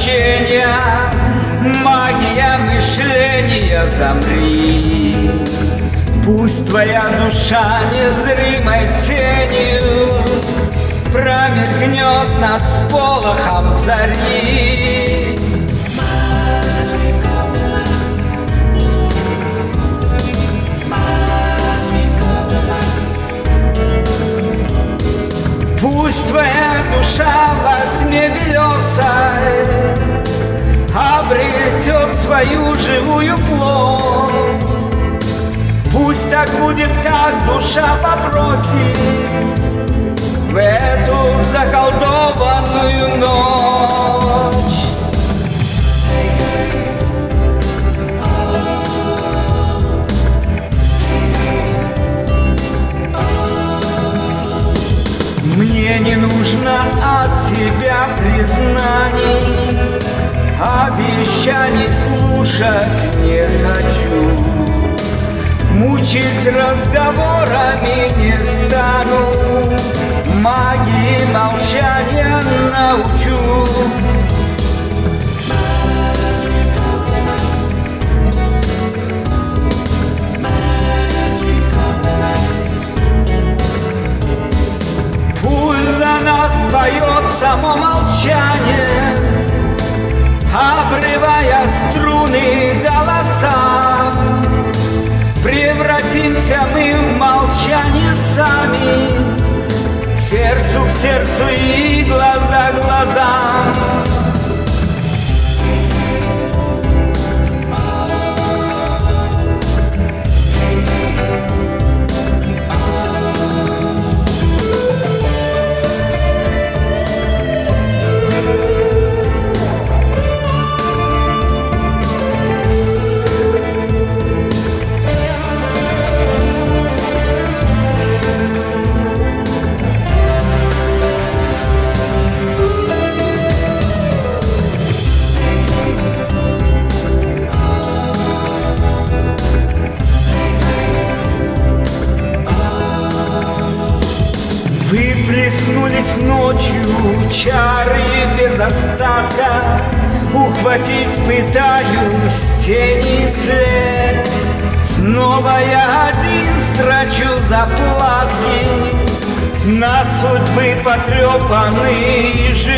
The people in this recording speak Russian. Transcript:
ощущения, магия мышления, замри. Пусть твоя душа незримой тенью промелькнет над сполохом зари. Пусть твоя душа во тьме белесой обретет свою живую плоть. Пусть так будет, как душа попросит в эту заколдованную ночь. Мне не нужно от тебя признаний, обещаний слушать не хочу. Мучить разговорами не стану, магии молчания научу. Пусть за нас поет само молчание, обрывая струны голоса. Превратимся мы в молчание сами, сердцу к сердцу и глаза к глазам. Выплеснулись ночью чары без остатка, ухватить пытаюсь тени след. Снова я один строчу заплатки на судьбы потрепанные.